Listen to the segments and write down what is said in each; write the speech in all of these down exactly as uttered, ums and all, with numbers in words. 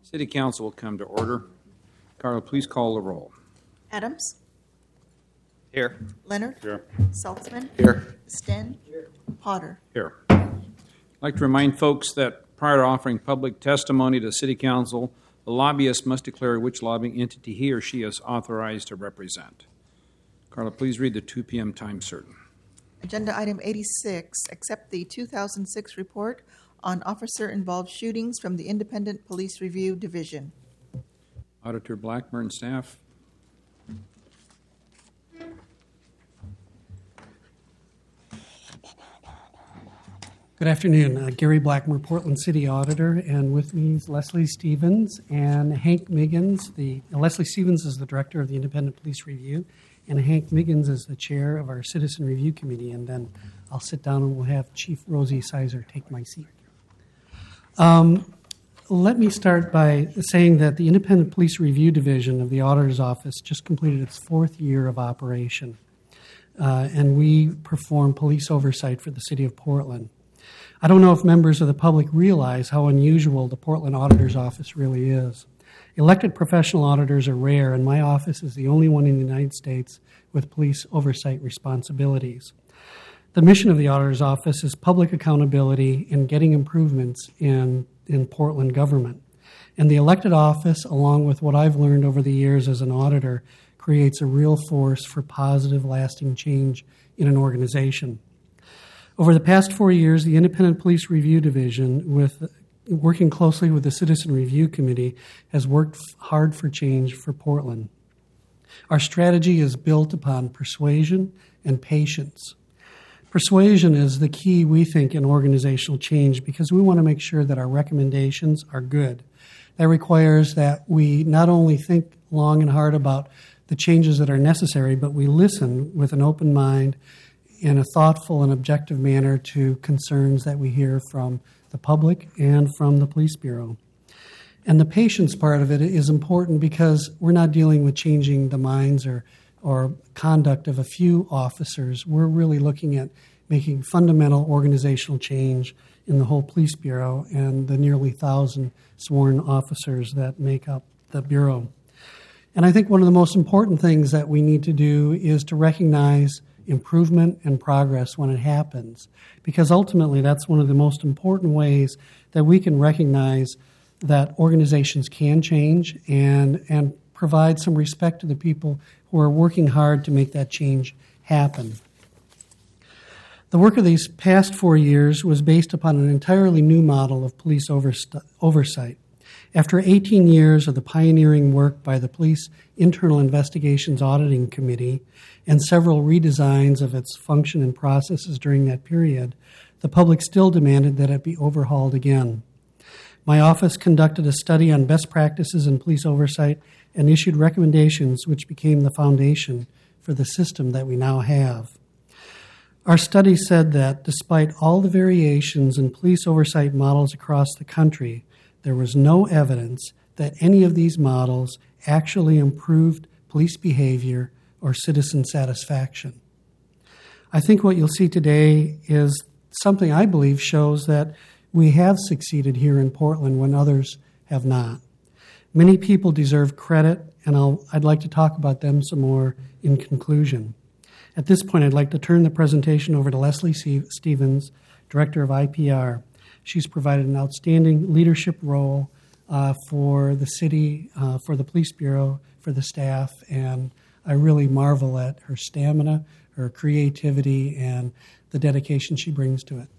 City Council will come to order. Carla, please call the roll. Adams. Here. Leonard. Here. Saltzman. Here. Sten. Here. Potter. Here. I'd like to remind folks that prior to offering public testimony to City Council, the lobbyist must declare which lobbying entity he or she is authorized to represent. Carla, please read the two p.m. time certain. Agenda item eighty-six, accept the two thousand six report on officer-involved shootings from the Independent Police Review Division. Auditor Blackmer, staff. Good afternoon. Uh, Gary Blackmer, Portland City Auditor, and with me is Leslie Stevens and Hank Miggins. The, uh, Leslie Stevens is the Director of the Independent Police Review, and Hank Miggins is the Chair of our Citizen Review Committee, and then I'll sit down and we'll have Chief Rosie Sizer take my seat. Um, let me start by saying that the Independent Police Review Division of the Auditor's Office just completed its fourth year of operation, uh, and we perform police oversight for the City of Portland. I don't know if members of the public realize how unusual the Portland Auditor's Office really is. Elected professional auditors are rare, and my office is the only one in the United States with police oversight responsibilities. The mission of the Auditor's Office is public accountability and getting improvements in, in Portland government. And the elected office, along with what I've learned over the years as an auditor, creates a real force for positive, lasting change in an organization. Over the past four years, the Independent Police Review Division, with working closely with the Citizen Review Committee, has worked hard for change for Portland. Our strategy is built upon persuasion and patience. Persuasion is the key, we think, in organizational change because we want to make sure that our recommendations are good. That requires that we not only think long and hard about the changes that are necessary, but we listen with an open mind in a thoughtful and objective manner to concerns that we hear from the public and from the Police Bureau. And the patience part of it is important because we're not dealing with changing the minds or, or conduct of a few officers. We're really looking at making fundamental organizational change in the whole Police Bureau and the nearly thousand sworn officers that make up the Bureau. And I think one of the most important things that we need to do is to recognize improvement and progress when it happens, because ultimately that's one of the most important ways that we can recognize that organizations can change and, and provide some respect to the people who are working hard to make that change happen. The work of these past four years was based upon an entirely new model of police overst- oversight. After eighteen years of the pioneering work by the Police Internal Investigations Auditing Committee and several redesigns of its function and processes during that period, the public still demanded that it be overhauled again. My office conducted a study on best practices in police oversight and issued recommendations which became the foundation for the system that we now have. Our study said that despite all the variations in police oversight models across the country, there was no evidence that any of these models actually improved police behavior or citizen satisfaction. I think what you'll see today is something I believe shows that we have succeeded here in Portland when others have not. Many people deserve credit, and I'll, I'd like to talk about them some more in conclusion. At this point, I'd like to turn the presentation over to Leslie Stevens, Director of I P R. She's provided an outstanding leadership role uh, for the city, uh, for the Police Bureau, for the staff, and I really marvel at her stamina, her creativity, and the dedication she brings to it.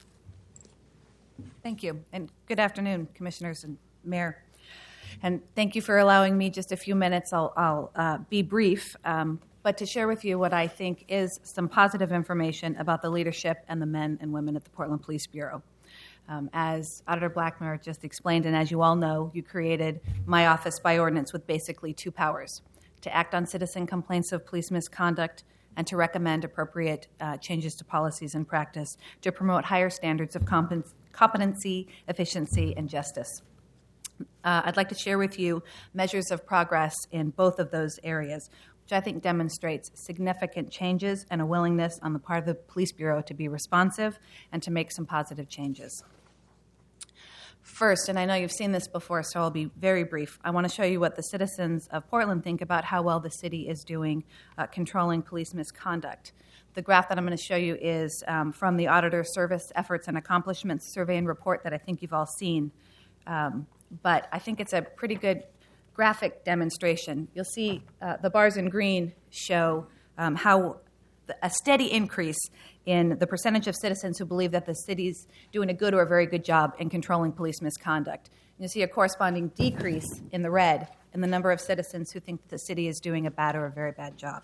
Thank you, and good afternoon, Commissioners and Mayor. And thank you for allowing me just a few minutes. I'll, I'll uh, be brief, um, but to share with you what I think is some positive information about the leadership and the men and women at the Portland Police Bureau. Um, as Auditor Blackmer just explained, and as you all know, you created my office by ordinance with basically two powers: to act on citizen complaints of police misconduct and to recommend appropriate uh, changes to policies and practice to promote higher standards of comp- competency, efficiency, and justice. Uh, I'd like to share with you measures of progress in both of those areas, which I think demonstrates significant changes and a willingness on the part of the Police Bureau to be responsive and to make some positive changes. First, and I know you've seen this before, so I'll be very brief, I want to show you what the citizens of Portland think about how well the city is doing uh, controlling police misconduct. The graph that I'm going to show you is um, from the Auditor Service Efforts and Accomplishments Survey and Report that I think you've all seen. Um, but I think it's a pretty good graphic demonstration. You'll see uh, the bars in green show um, how the, a steady increase in the percentage of citizens who believe that the city's doing a good or a very good job in controlling police misconduct. You'll see a corresponding decrease in the red in the number of citizens who think that the city is doing a bad or a very bad job.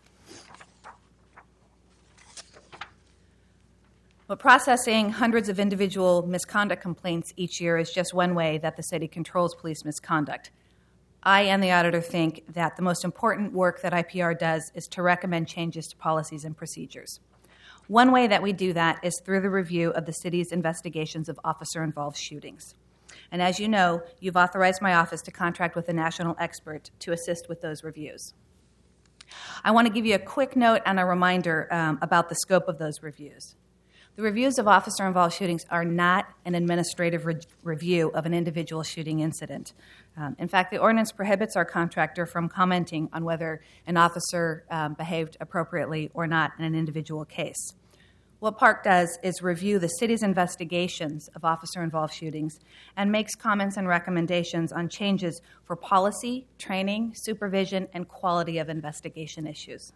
But processing hundreds of individual misconduct complaints each year is just one way that the city controls police misconduct. I and the auditor think that the most important work that I P R does is to recommend changes to policies and procedures. One way that we do that is through the review of the city's investigations of officer-involved shootings. And as you know, you've authorized my office to contract with a national expert to assist with those reviews. I want to give you a quick note and a reminder um, about the scope of those reviews. The reviews of officer-involved shootings are not an administrative re- review of an individual shooting incident. Um, in fact, the ordinance prohibits our contractor from commenting on whether an officer um, behaved appropriately or not in an individual case. What Park does is review the city's investigations of officer-involved shootings and makes comments and recommendations on changes for policy, training, supervision, and quality of investigation issues.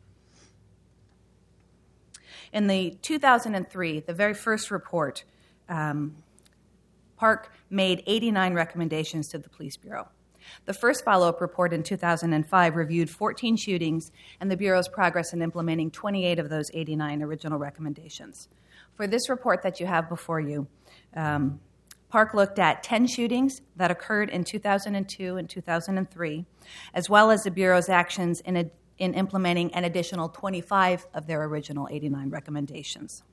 In the two thousand three, the very first report, um, Park made eighty-nine recommendations to the Police Bureau. The first follow-up report in two thousand five reviewed fourteen shootings and the Bureau's progress in implementing twenty-eight of those eighty-nine original recommendations. For this report that you have before you, um, Park looked at ten shootings that occurred in two thousand two and two thousand three, as well as the Bureau's actions in a in implementing an additional twenty-five of their original eighty-nine recommendations.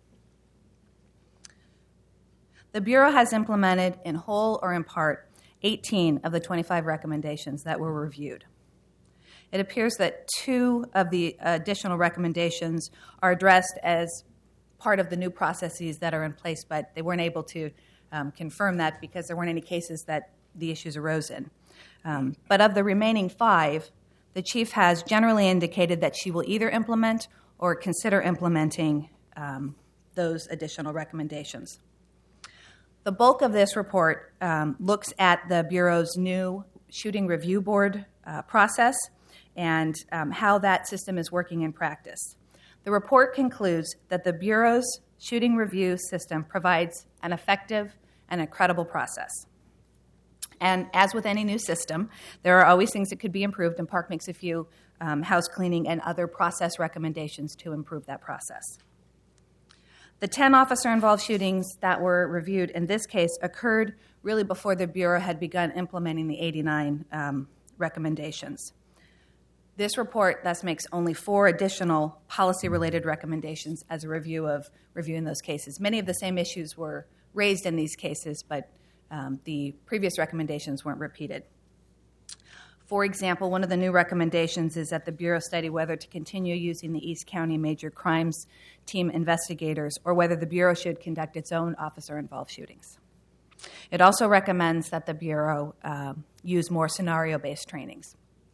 The Bureau has implemented, in whole or in part, eighteen of the twenty-five recommendations that were reviewed. It appears that two of the additional recommendations are addressed as part of the new processes that are in place, but they weren't able to um, confirm that because there weren't any cases that the issues arose in. Um, but of the remaining five, the chief has generally indicated that she will either implement or consider implementing um, those additional recommendations. The bulk of this report um, looks at the Bureau's new shooting review board uh, process and um, how that system is working in practice. The report concludes that the Bureau's shooting review system provides an effective and a credible process. And as with any new system, there are always things that could be improved, and Park makes a few um, house cleaning and other process recommendations to improve that process. The ten officer-involved shootings that were reviewed in this case occurred really before the Bureau had begun implementing the eighty-nine um, recommendations. This report thus makes only four additional policy-related recommendations as a review of reviewing those cases. Many of the same issues were raised in these cases, but Um, the previous recommendations weren't repeated. For example, one of the new recommendations is that the Bureau study whether to continue using the East County Major Crimes Team investigators or whether the Bureau should conduct its own officer-involved shootings. It also recommends that the Bureau uh, use more scenario-based trainings.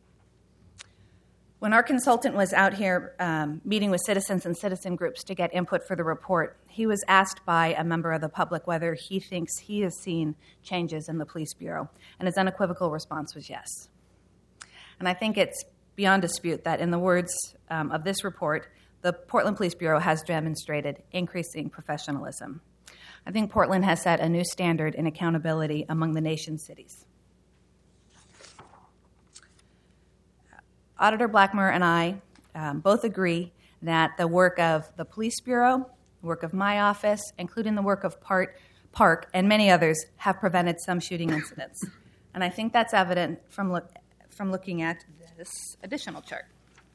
When our consultant was out here um, meeting with citizens and citizen groups to get input for the report, he was asked by a member of the public whether he thinks he has seen changes in the Police Bureau, and his unequivocal response was yes. And I think it's beyond dispute that, in the words um, of this report, the Portland Police Bureau has demonstrated increasing professionalism. I think Portland has set a new standard in accountability among the nation's cities. Auditor Blackmer and I um, both agree that the work of the Police Bureau, the work of my office, including the work of Part, Park, and many others, have prevented some shooting incidents. And I think that's evident from, look, from looking at this additional chart.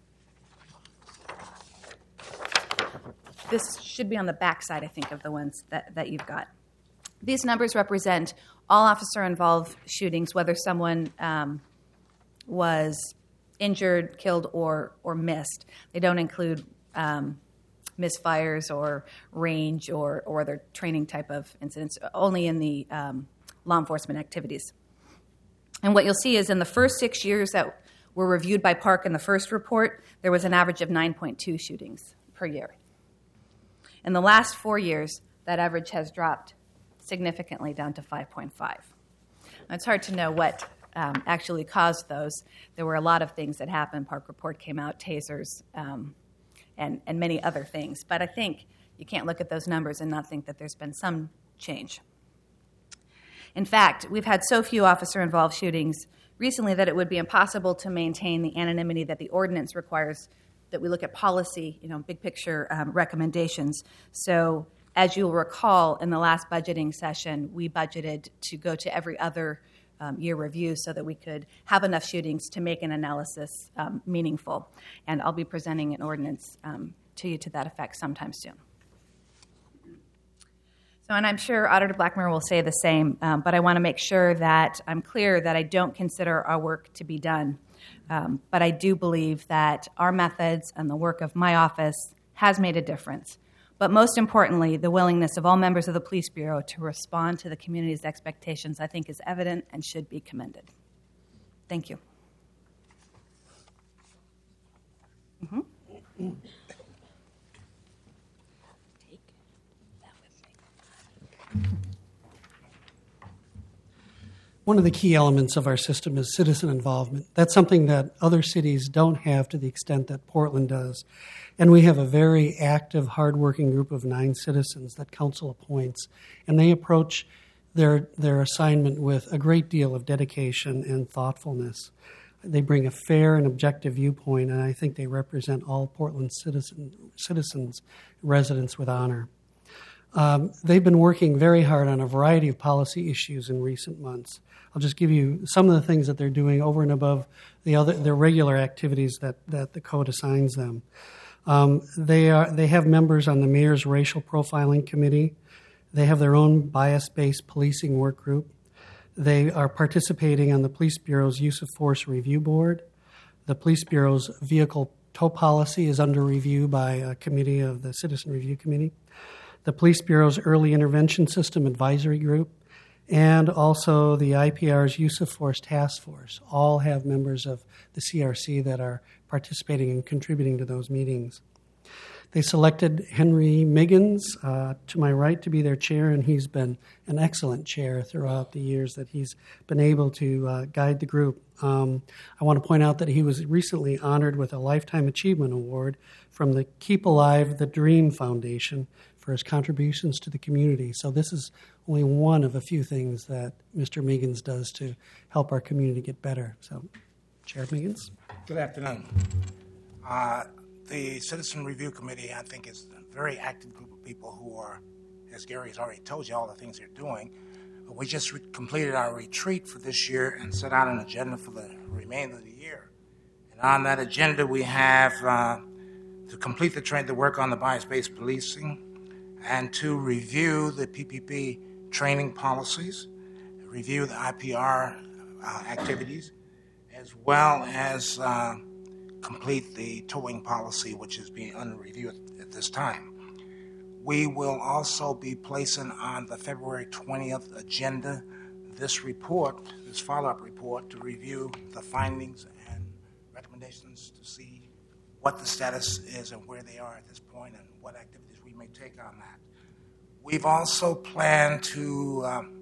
This should be on the back side, I think, of the ones that, that you've got. These numbers represent all officer-involved shootings, whether someone um, was injured, killed, or or missed. They don't include um, misfires or range or, or other training type of incidents, only in the um, law enforcement activities. And what you'll see is in the first six years that were reviewed by Park in the first report, there was an average of nine point two shootings per year. In the last four years, that average has dropped significantly down to five point five. It's hard to know what um, actually caused those. There were a lot of things that happened. Park report came out, tasers, um, and, and many other things. But I think you can't look at those numbers and not think that there's been some change. In fact, we've had so few officer-involved shootings recently that it would be impossible to maintain the anonymity that the ordinance requires, that we look at policy, you know, big picture um, recommendations. So as you'll recall, in the last budgeting session, we budgeted to go to every other um, year review so that we could have enough shootings to make an analysis um, meaningful. And I'll be presenting an ordinance um, to you to that effect sometime soon. So, and I'm sure Auditor Blackmer will say the same, um, but I want to make sure that I'm clear that I don't consider our work to be done. Um, but I do believe that our methods and the work of my office has made a difference. But most importantly, the willingness of all members of the Police Bureau to respond to the community's expectations, I think, is evident and should be commended. Thank you. Mm-hmm. One of the key elements of our system is citizen involvement. That's something that other cities don't have to the extent that Portland does. And we have a very active, hardworking group of nine citizens that council appoints. And they approach their, their assignment with a great deal of dedication and thoughtfulness. They bring a fair and objective viewpoint, and I think they represent all Portland citizen, citizens, residents with honor. Um, they've been working very hard on a variety of policy issues in recent months. I'll just give you some of the things that they're doing over and above the other their regular activities that, that the code assigns them. Um, they are they have members on the Mayor's Racial Profiling Committee. They have their own bias-based policing work group. They are participating on the Police Bureau's Use of Force Review Board. The Police Bureau's vehicle tow policy is under review by a committee of the Citizen Review Committee. The Police Bureau's Early Intervention System Advisory Group, and also the I P R's Use of Force Task Force all have members of the C R C that are participating and contributing to those meetings. They selected Henry Miggins uh, to my right to be their chair, and he's been an excellent chair throughout the years that he's been able to uh, guide the group. Um, I want to point out that he was recently honored with a Lifetime Achievement Award from the Keep Alive the Dream Foundation for his contributions to the community. So this is only one of a few things that Mister Miggins does to help our community get better. So, Chair Miggins. Good afternoon. Uh, the Citizen Review Committee, I think, is a very active group of people who are, as Gary has already told you, all the things they're doing. But we just re- completed our retreat for this year and set out an agenda for the remainder of the year. And on that agenda, we have uh, to complete the, tra- the work on the bias-based policing, and to review the P P P training policies, review the I P R uh, activities, as well as uh, complete the towing policy, which is being under review at, at this time. We will also be placing on the February twentieth agenda this report, this follow-up report, to review the findings and recommendations to see what the status is and where they are at this point and what activities we may take on that. We've also planned to, um,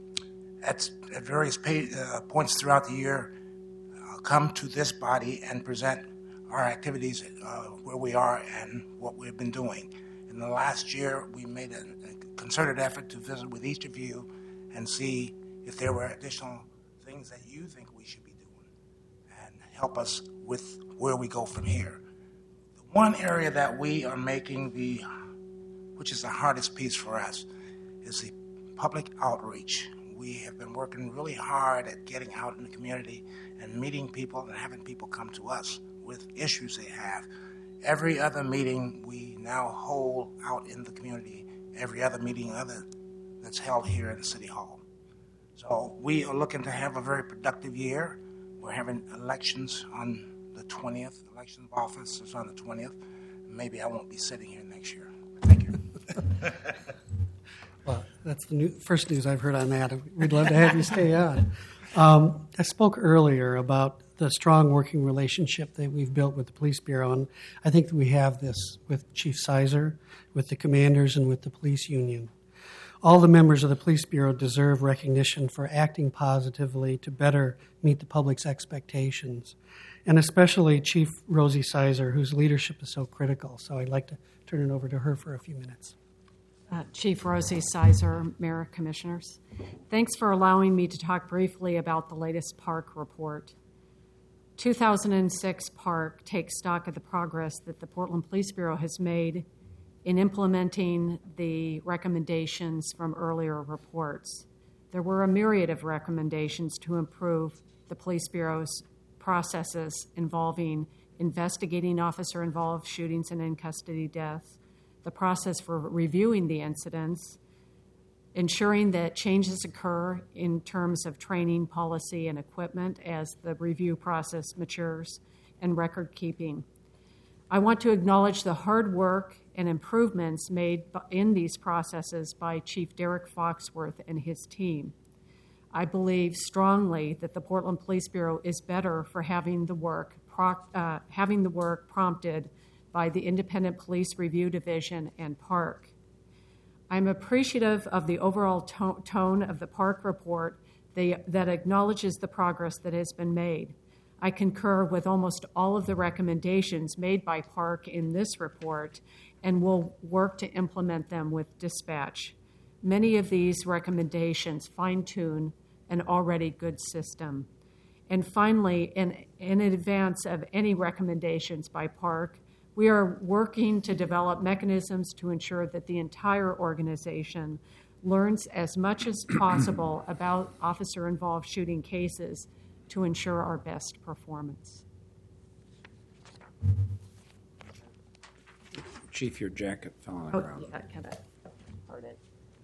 at, at various pay, uh, points throughout the year, uh, come to this body and present our activities, uh, where we are and what we've been doing. In the last year, we made a, a concerted effort to visit with each of you and see if there were additional things that you think we should be doing and help us with where we go from here. One area that we are making the, which is the hardest piece for us, is the public outreach. We have been working really hard at getting out in the community and meeting people and having people come to us with issues they have. Every other meeting we now hold out in the community, every other meeting other that's held here in the City Hall. So we are looking to have a very productive year. We're having elections on the twentieth, election of office is on the twentieth. Maybe I won't be sitting here next year. Thank you. Well, That's the new, first news I've heard on that. We'd love to have you stay on. Um, I spoke earlier about the strong working relationship that we've built with the Police Bureau, and I think that we have this with Chief Sizer, with the commanders, and with the police union. All the members of the Police Bureau deserve recognition for acting positively to better meet the public's expectations, and especially Chief Rosie Sizer, whose leadership is so critical. So I'd like to turn it over to her for a few minutes. Uh, Chief Rosie Sizer, Mayor, Commissioners. Thanks for allowing me to talk briefly about the latest park report. two thousand six park takes stock of the progress that the Portland Police Bureau has made in implementing the recommendations from earlier reports. There were a myriad of recommendations to improve the Police Bureau's processes involving investigating officer-involved shootings and in-custody deaths, the process for reviewing the incidents, ensuring that changes occur in terms of training, policy, and equipment as the review process matures, and record keeping. I want to acknowledge the hard work and improvements made in these processes by Chief Derek Foxworth and his team. I believe strongly that the Portland Police Bureau is better for having the work, uh, having the work prompted by the Independent Police Review Division and Park. I'm appreciative of the overall to- tone of the Park report they, that acknowledges the progress that has been made. I concur with almost all of the recommendations made by Park in this report and will work to implement them with dispatch. Many of these recommendations fine-tune an already good system. And finally, in, in advance of any recommendations by Park, we are working to develop mechanisms to ensure that the entire organization learns as much as possible about officer-involved shooting cases to ensure our best performance. Chief, your jacket fell on the Oh, ground. yeah, kind of parted.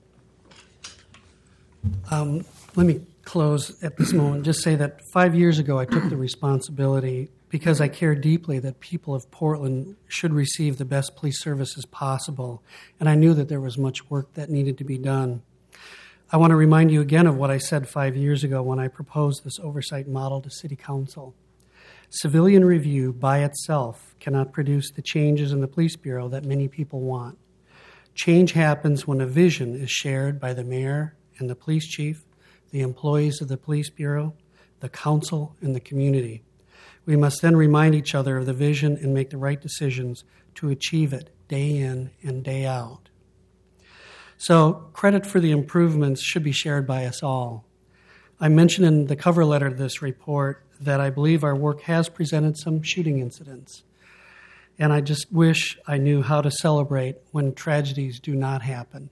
Um, let me close at this moment. Just say that five years ago I took the responsibility because I care deeply that people of Portland should receive the best police services possible, and I knew that there was much work that needed to be done. I want to remind you again of what I said five years ago when I proposed this oversight model to City Council. Civilian review by itself cannot produce the changes in the Police Bureau that many people want. Change happens when a vision is shared by the mayor and the police chief, the employees of the Police Bureau, the council, and the community. We must then remind each other of the vision and make the right decisions to achieve it day in and day out. So credit for the improvements should be shared by us all. I mentioned in the cover letter to this report that I believe our work has presented some shooting incidents. And I just wish I knew how to celebrate when tragedies do not happen.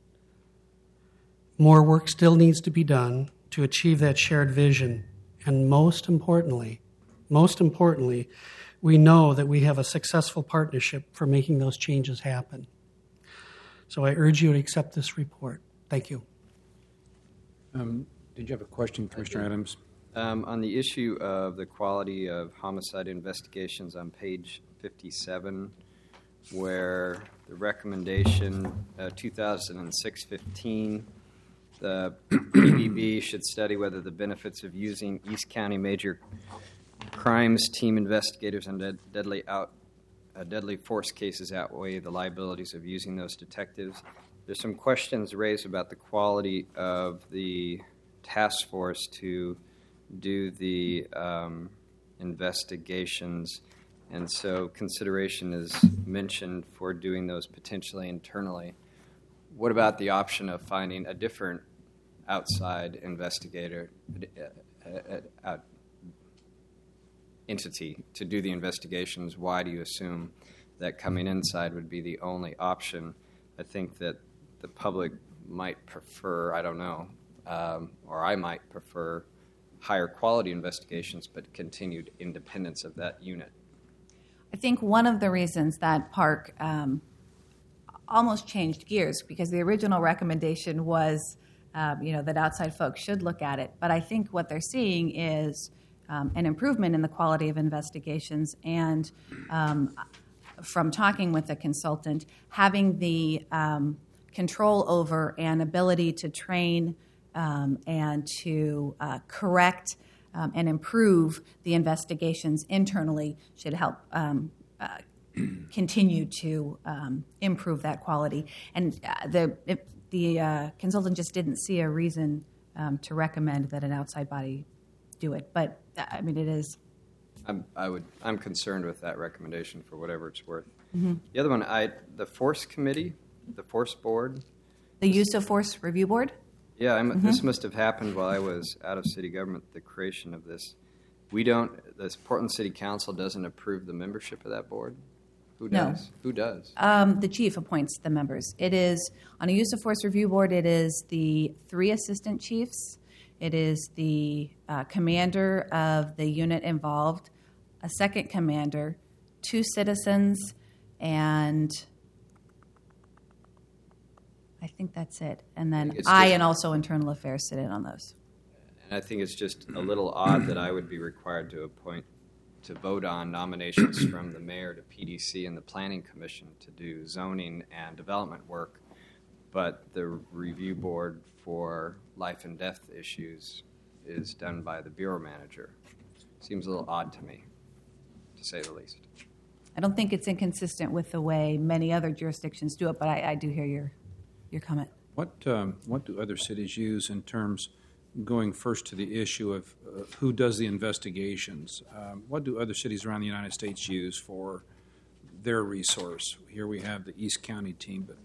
More work still needs to be done to achieve that shared vision. And most importantly, most importantly, we know that we have a successful partnership for making those changes happen. So I urge you to accept this report. Thank you. Um, did you have a question, Commissioner Adams? Um, on the issue of the quality of homicide investigations on page fifty-seven, where the recommendation uh, two thousand six fifteen, the P B B should study whether the benefits of using East County major crimes team investigators and dead, deadly out uh, deadly force cases outweigh the liabilities of using those detectives. There's some questions raised about the quality of the task force to do the um, investigations, and so consideration is mentioned for doing those potentially internally. What about the option of finding a different outside investigator uh, uh, uh, entity to do the investigations? Why do you assume that coming inside would be the only option? I think that the public might prefer, I don't know, um, or I might prefer higher quality investigations, but continued independence of that unit. I think one of the reasons that Park um, almost changed gears, because the original recommendation was, um, you know, that outside folks should look at it. But I think what they're seeing is um, an improvement in the quality of investigations, and um, from talking with the consultant, having the um, control over and ability to train um, and to uh, correct um, and improve the investigations internally should help um, uh, continue to um, improve that quality. And uh, the it, the uh, consultant just didn't see a reason um, to recommend that an outside body do it. But I mean, it is. I'm, I would. I'm concerned with that recommendation for whatever it's worth. Mm-hmm. The other one, I the Force Committee, the Force Board. The Use of Force Review Board? Yeah, I'm, Mm-hmm. this must have happened while I was out of city government, the creation of this. We don't, the Portland City Council doesn't approve the membership of that board? Who No. does? Who does? Um, the chief appoints the members. It is, on a Use of Force Review Board, it is the three assistant chiefs. It is the uh, commander of the unit involved, a second commander, two citizens, and I think that's it. And then It's I just- and also Internal Affairs sit in on those. And I think it's just a little odd that I would be required to appoint, to vote on nominations from the mayor to P D C and the Planning Commission to do zoning and development work, but the review board for life and death issues is done by the bureau manager. Seems a little odd to me, to say the least. I don't think it's inconsistent with the way many other jurisdictions do it, but I, I do hear your your comment. What um, what do other cities use in terms, going first to the issue of uh, who does the investigations? Um, what do other cities around the United States use for their resource? Here we have the East County team, but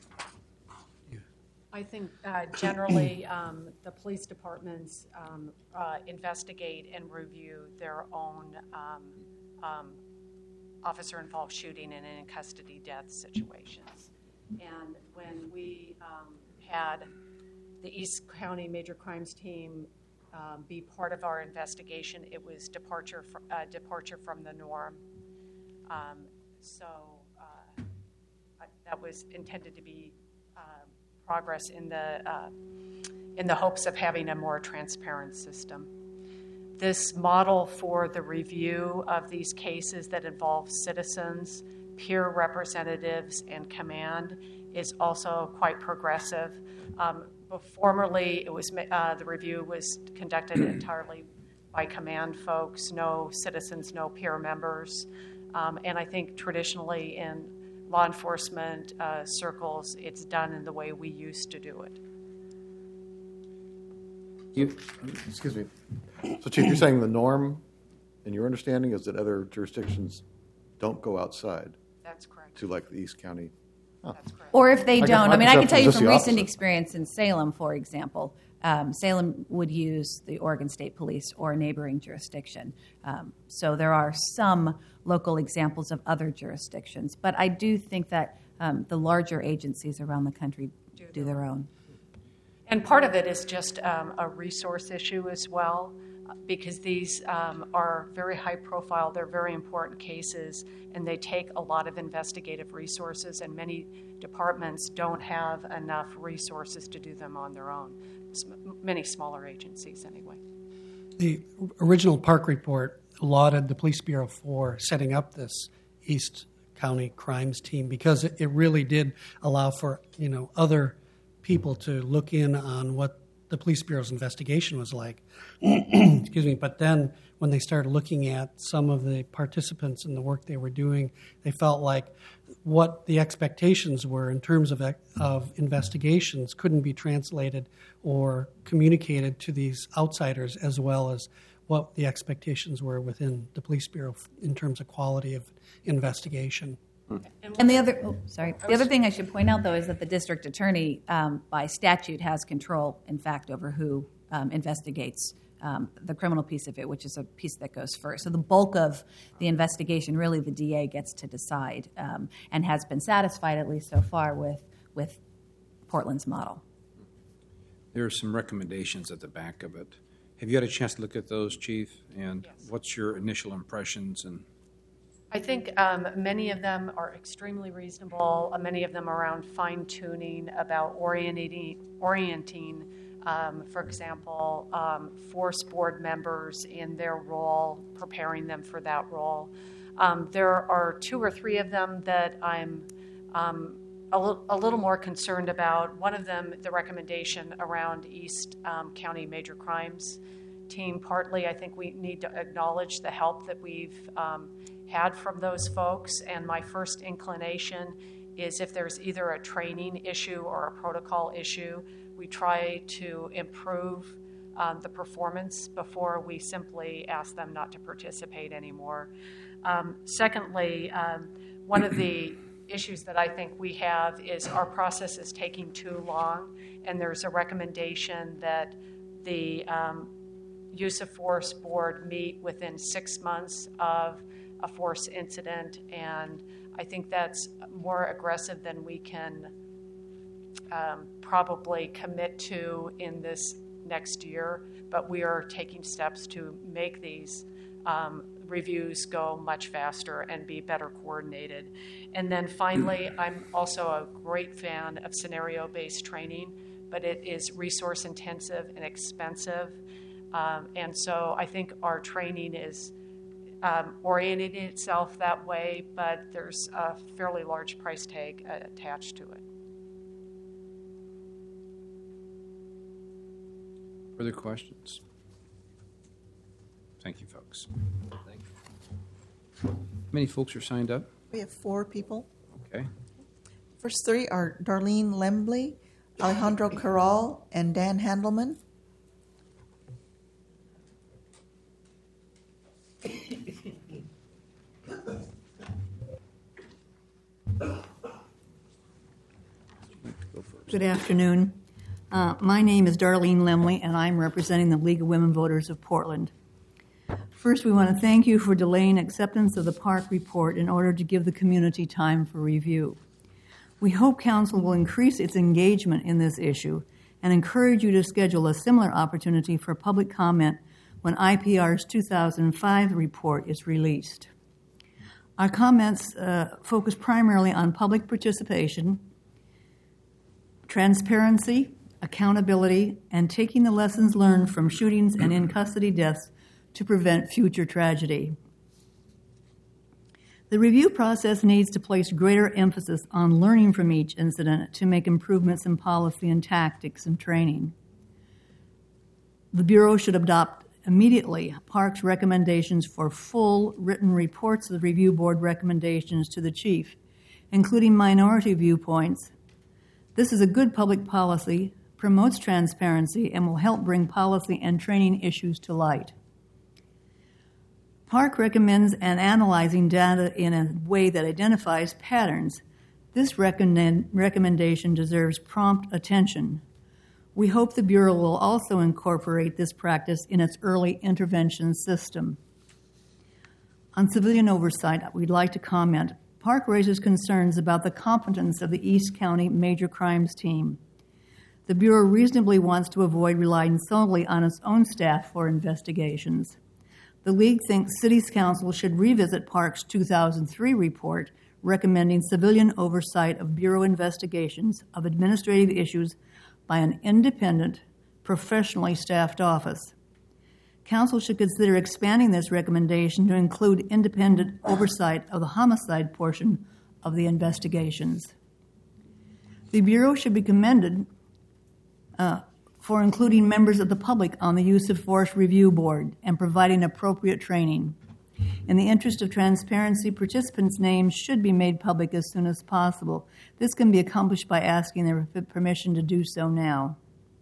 I think uh, generally um, the police departments um, uh, investigate and review their own um, um, officer-involved shooting and in-custody death situations. And when we um, had the East County Major Crimes Team um, be part of our investigation, it was departure fr- uh, departure from the norm. Um, so uh, I- that was intended to be uh, progress in the uh, in the hopes of having a more transparent system. This model for the review of these cases that involve citizens, peer representatives, and command is also quite progressive. Um, formerly, it was uh, the review was conducted entirely by command folks, no citizens, no peer members, um, and I think traditionally in law enforcement uh, circles, it's done in the way we used to do it. you, Excuse me. So, Chief, you're saying the norm, in your understanding, is that other jurisdictions don't go outside That's correct. to, like, the East County? That's correct. Or if they I can- don't, I I mean, can I can tell you just from the recent opposite. experience in Salem, for example. Um, Salem would use the Oregon State Police or a neighboring jurisdiction. Um, so there are some local examples of other jurisdictions. But I do think that um, the larger agencies around the country do, do their own. And part of it is just um, a resource issue as well, because these um, are very high profile, they're very important cases, and they take a lot of investigative resources, and many departments don't have enough resources to do them on their own. S- Many smaller agencies, anyway. The original park report lauded the police bureau for setting up this East County crimes team because it, it really did allow for, you know, other people to look in on what the police bureau's investigation was like. Excuse me. But then when they started looking at some of the participants in the work they were doing, they felt like what the expectations were in terms of of investigations couldn't be translated or communicated to these outsiders as well as what the expectations were within the police bureau in terms of quality of investigation. And the other, oh, sorry, the other thing I should point out, though, is that the district attorney, um, by statute, has control, in fact, over who um, investigates um, the criminal piece of it, which is a piece that goes first. So the bulk of the investigation, really, the D A gets to decide, um, and has been satisfied, at least so far, with with Portland's model. there are some recommendations at the back of it. Have you had a chance to look at those, Chief? And Yes. what's your initial impressions? And I think um, many of them are extremely reasonable. Uh, many of them around fine-tuning about orienting, orienting um, for example, um, force board members in their role, preparing them for that role. Um, there are two or three of them that I'm um, a, l- a little more concerned about. One of them, the recommendation around East um, County Major Crimes team. Partly, I think we need to acknowledge the help that we've um, had from those folks. And my first inclination is if there's either a training issue or a protocol issue, we try to improve um, the performance before we simply ask them not to participate anymore. Um, secondly, um, one of the issues that I think we have is our process is taking too long, and there's a recommendation that the um, use of force board meet within six months of a force incident, and I think that's more aggressive than we can um, probably commit to in this next year, but we are taking steps to make these um, reviews go much faster and be better coordinated. And then finally, I'm also a great fan of scenario-based training, but it is resource intensive and expensive. Um, and so I think our training is um, orienting itself that way, but there's a fairly large price tag uh, attached to it. Further questions? Thank you, folks. Thank you. How many folks are signed up? We have four people. Okay. First three are Darlene Lembley, Alejandro Corral, and Dan Handelman. Good afternoon. Uh, my name is Darlene Lemley, and I'm representing the League of Women Voters of Portland. First, we want to thank you for delaying acceptance of the park report in order to give the community time for review. We hope Council will increase its engagement in this issue and encourage you to schedule a similar opportunity for public comment when I P R's two thousand five report is released. Our comments uh, focus primarily on public participation, transparency, accountability, and taking the lessons learned from shootings and in-custody deaths to prevent future tragedy. The review process needs to place greater emphasis on learning from each incident to make improvements in policy and tactics and training. The Bureau should adopt immediately Parks recommendations for full written reports of the review board recommendations to the chief, including minority viewpoints. This is a good public policy, promotes transparency, and will help bring policy and training issues to light. Park recommends an analyzing data in a way that identifies patterns. This recommend, recommendation deserves prompt attention. We hope the Bureau will also incorporate this practice in its early intervention system. On civilian oversight, we'd like to comment. Park raises concerns about the competence of the East County Major Crimes Team. The Bureau reasonably wants to avoid relying solely on its own staff for investigations. The League thinks City's Council should revisit Park's two thousand three report recommending civilian oversight of Bureau investigations of administrative issues by an independent, professionally staffed office. Council should consider expanding this recommendation to include independent oversight of the homicide portion of the investigations. The Bureau should be commended uh, for including members of the public on the Use of Force Review Board and providing appropriate training. In the interest of transparency, participants' names should be made public as soon as possible. This can be accomplished by asking their permission to do so now.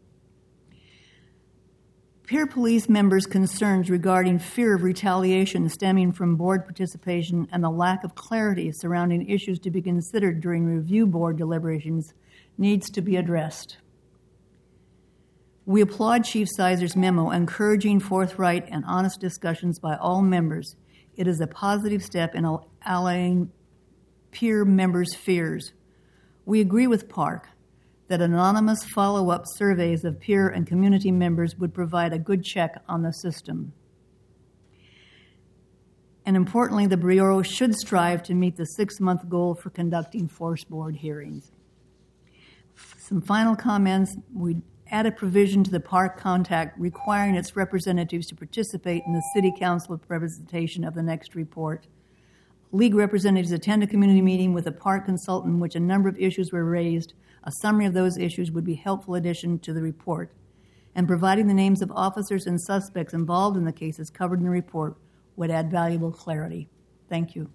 Peer police members' concerns regarding fear of retaliation stemming from board participation and the lack of clarity surrounding issues to be considered during review board deliberations needs to be addressed. We applaud Chief Sizer's memo encouraging forthright and honest discussions by all members. It is a positive step in allaying peer members' fears. We agree with Park that anonymous follow-up surveys of peer and community members would provide a good check on the system. And importantly, the Bureau should strive to meet the six-month goal for conducting force board hearings. Some final comments. We add a provision to the Park Contact requiring its representatives to participate in the City Council representation of the next report. League representatives attend a community meeting with a park consultant in which a number of issues were raised. A summary of those issues would be a helpful addition to the report. And providing the names of officers and suspects involved in the cases covered in the report would add valuable clarity. Thank you.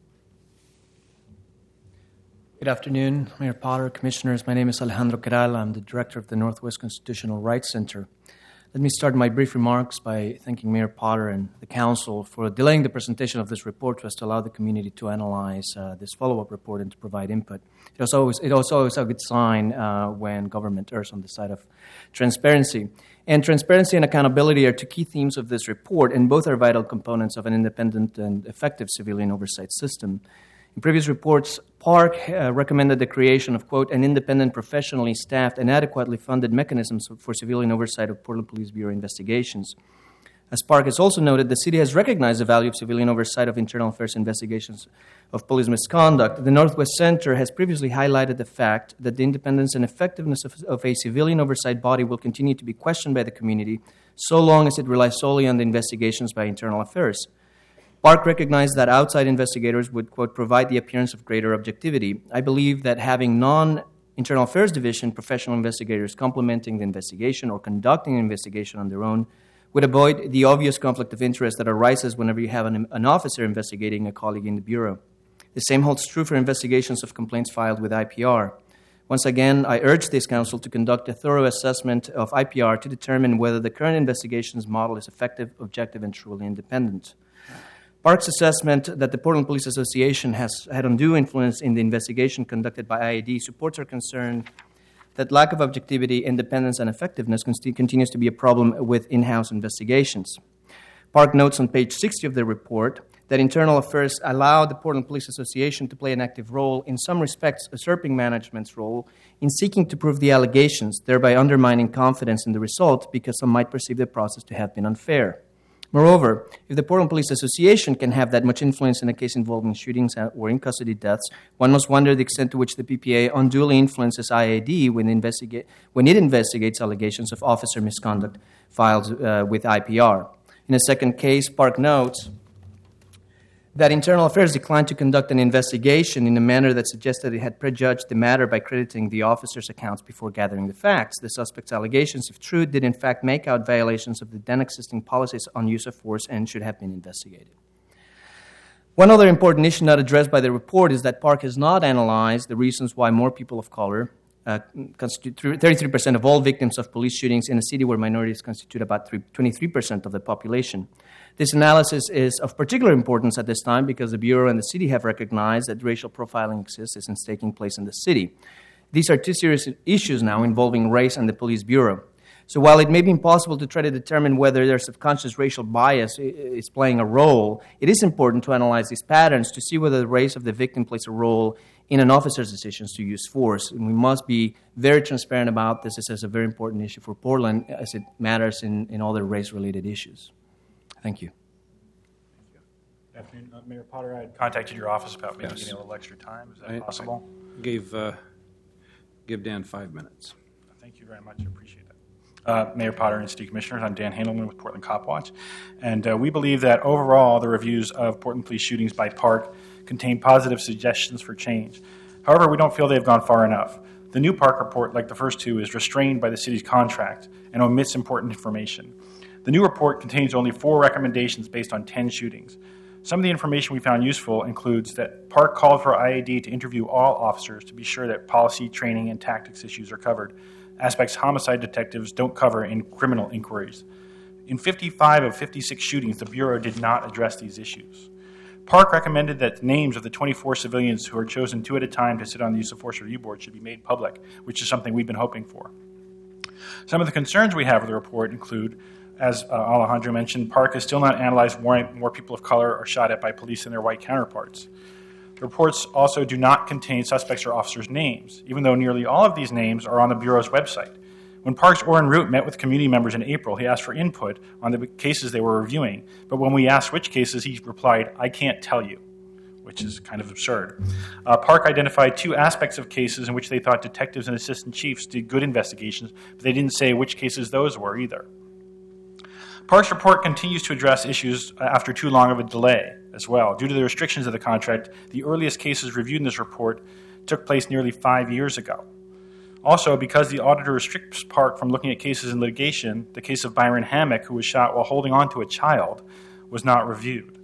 Good afternoon, Mayor Potter, Commissioners. My name is Alejandro Queral. I'm the Director of the Northwest Constitutional Rights Center. Let me start my brief remarks by thanking Mayor Potter and the Council for delaying the presentation of this report to us to allow the community to analyze uh, this follow-up report and to provide input. It was always, it was always a good sign uh, when government errs on the side of transparency. And transparency and accountability are two key themes of this report, and both are vital components of an independent and effective civilian oversight system. In previous reports, Park uh, recommended the creation of, quote, an independent, professionally staffed, and adequately funded mechanisms for civilian oversight of Portland Police Bureau investigations. As Park has also noted, the city has recognized the value of civilian oversight of internal affairs investigations of police misconduct. The Northwest Center has previously highlighted the fact that the independence and effectiveness of, of a civilian oversight body will continue to be questioned by the community so long as it relies solely on the investigations by internal affairs. Park recognized that outside investigators would, quote, provide the appearance of greater objectivity. I believe that having non-internal affairs division professional investigators complementing the investigation or conducting an investigation on their own would avoid the obvious conflict of interest that arises whenever you have an, an officer investigating a colleague in the Bureau. The same holds true for investigations of complaints filed with I P R. Once again, I urge this Council to conduct a thorough assessment of I P R to determine whether the current investigations model is effective, objective, and truly independent. Park's assessment that the Portland Police Association has had undue influence in the investigation conducted by I A D supports our concern that lack of objectivity, independence, and effectiveness continues to be a problem with in-house investigations. Park notes on page sixty of the report that internal affairs allow the Portland Police Association to play an active role, in some respects usurping management's role, in seeking to prove the allegations, thereby undermining confidence in the result because some might perceive the process to have been unfair. Moreover, if the Portland Police Association can have that much influence in a case involving shootings or in-custody deaths, one must wonder the extent to which the P P A unduly influences I A D when, investigate, when it investigates allegations of officer misconduct filed uh, with I P R. In a second case, Park notes that Internal Affairs declined to conduct an investigation in a manner that suggested it had prejudged the matter by crediting the officer's accounts before gathering the facts. The suspect's allegations, if true, did in fact make out violations of the then existing policies on use of force and should have been investigated. One other important issue not addressed by the report is that Park has not analyzed the reasons why more people of color uh, constitute thirty-three percent of all victims of police shootings in a city where minorities constitute about twenty-three percent of the population. This analysis is of particular importance at this time because the Bureau and the city have recognized that racial profiling exists and is taking place in the city. These are two serious issues now involving race and the Police Bureau. So while it may be impossible to try to determine whether their subconscious racial bias is playing a role, it is important to analyze these patterns to see whether the race of the victim plays a role in an officer's decisions to use force. And we must be very transparent about this. This is a very important issue for Portland as it matters in, in other race-related issues. Thank you. Good afternoon, uh, Mayor Potter. I had contacted your office about maybe Yes. getting a little extra time. Is that I, possible? I gave, uh, give Dan five minutes. Thank you very much. I appreciate that. Uh, Mayor Potter and City Commissioners, I'm Dan Handelman with Portland Cop Watch. And uh, we believe that overall the reviews of Portland police shootings by Park contain positive suggestions for change. However, we don't feel they've gone far enough. The new Park report, like the first two, is restrained by the city's contract and omits important information. The new report contains only four recommendations based on ten shootings. Some of the information we found useful includes that Park called for I A D to interview all officers to be sure that policy, training, and tactics issues are covered, aspects homicide detectives don't cover in criminal inquiries. In fifty-five of fifty-six shootings, the Bureau did not address these issues. Park recommended that the names of the twenty-four civilians who are chosen two at a time to sit on the Use of Force Review Board should be made public, which is something we've been hoping for. Some of the concerns we have with the report include, as uh, Alejandro mentioned, Park has still not analyzed why more people of color are shot at by police than their white counterparts. The reports also do not contain suspects or officers' names, even though nearly all of these names are on the Bureau's website. When Park's Orrin Root met with community members in April, he asked for input on the cases they were reviewing. But when we asked which cases, he replied, "I can't tell you," which is kind of absurd. Uh, Park identified two aspects of cases in which they thought detectives and assistant chiefs did good investigations, but they didn't say which cases those were either. Park's report continues to address issues after too long of a delay. as well. Due to the restrictions of the contract, the earliest cases reviewed in this report took place nearly five years ago. Also, because the auditor restricts Park from looking at cases in litigation, the case of Byron Hammock, who was shot while holding on to a child, was not reviewed.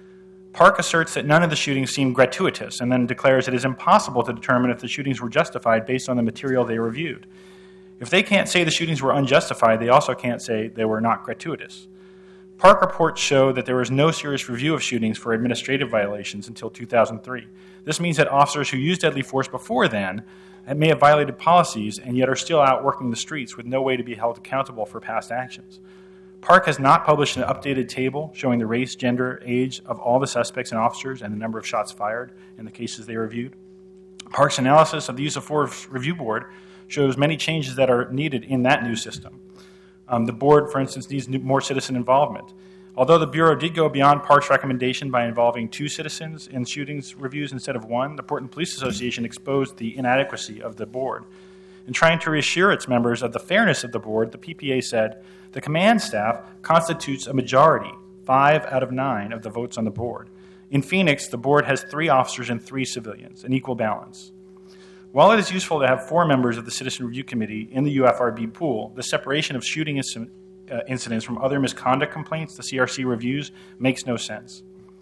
Park asserts that none of the shootings seemed gratuitous and then declares it is impossible to determine if the shootings were justified based on the material they reviewed. If they can't say the shootings were unjustified, they also can't say they were not gratuitous. Park reports show that there was no serious review of shootings for administrative violations until two thousand three. This means that officers who used deadly force before then may have violated policies and yet are still out working the streets with no way to be held accountable for past actions. Park has not published an updated table showing the race, gender, age of all the suspects and officers and the number of shots fired in the cases they reviewed. Park's analysis of the use of force review board shows many changes that are needed in that new system. Um, the board, for instance, needs new, more citizen involvement. Although the Bureau did go beyond Park's recommendation by involving two citizens in shootings reviews instead of one, the Portland Police Association exposed the inadequacy of the board. In trying to reassure its members of the fairness of the board, the P P A said, the command staff constitutes a majority, five out of nine of the votes on the board. In Phoenix, the board has three officers and three civilians, an equal balance. While it is useful to have four members of the Citizen Review Committee in the U F R B pool, the separation of shooting inc- uh, incidents from other misconduct complaints the C R C reviews makes no sense.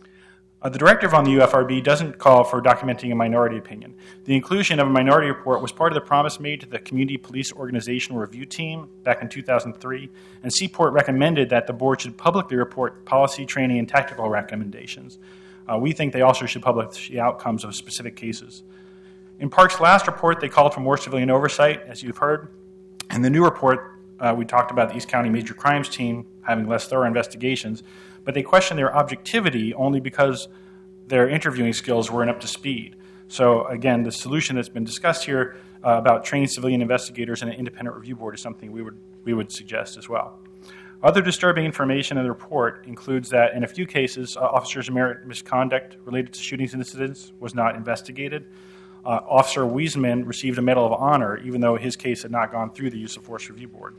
Uh, the directive on the U F R B doesn't call for documenting a minority opinion. The inclusion of a minority report was part of the promise made to the Community Police Organizational Review Team back in two thousand three, and Seaport recommended that the board should publicly report policy, training, and tactical recommendations. Uh, we think they also should publish the outcomes of specific cases. In Park's last report, they called for more civilian oversight, as you've heard. In the new report, uh, we talked about the East County Major Crimes Team having less thorough investigations, but they questioned their objectivity only because their interviewing skills weren't up to speed. So again, the solution that's been discussed here uh, about trained civilian investigators and an independent review board is something we would we would suggest as well. Other disturbing information in the report includes that in a few cases, uh, officers' merit misconduct related to shootings incidents was not investigated. Uh, Officer Wiesman received a Medal of Honor, even though his case had not gone through the Use of Force Review Board.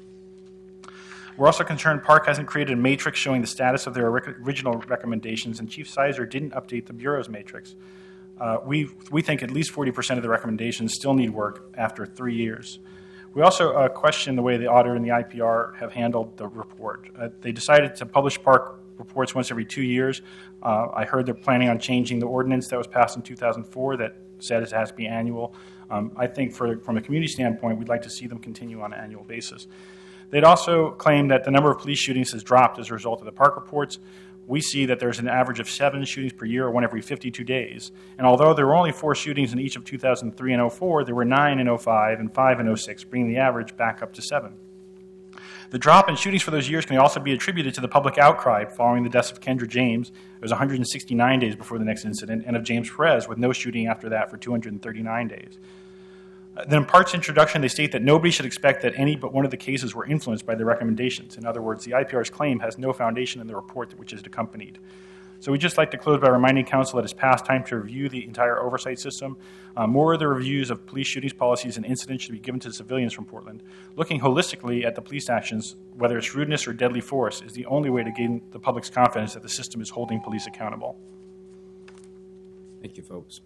We're also concerned Park hasn't created a matrix showing the status of their original recommendations, and Chief Sizer didn't update the Bureau's matrix. Uh, we we think at least forty percent of the recommendations still need work after three years. We also uh, question the way the auditor and the I P R have handled the report. Uh, they decided to publish Park reports once every two years. Uh, I heard they're planning on changing the ordinance that was passed in two thousand four that said it has to be annual. Um, I think for, from a community standpoint, we'd like to see them continue on an annual basis. They'd also claimed that the number of police shootings has dropped as a result of the Park reports. We see that there's an average of seven shootings per year, or one every fifty-two days. And although there were only four shootings in each of two thousand three and oh four, there were nine in oh five and five in oh six, bringing the average back up to seven. The drop in shootings for those years can also be attributed to the public outcry following the deaths of Kendra James. It was one hundred sixty-nine days before the next incident, and of James Perez, with no shooting after that for two hundred thirty-nine days. Then in Park's introduction, they state that nobody should expect that any but one of the cases were influenced by the recommendations. In other words, the I P R's claim has no foundation in the report which is accompanied. So we'd just like to close by reminding Council that it's past time to review the entire oversight system. Uh, more of the reviews of police shootings policies and incidents should be given to civilians from Portland. Looking holistically at the police actions, whether it's rudeness or deadly force, is the only way to gain the public's confidence that the system is holding police accountable. Thank you, folks.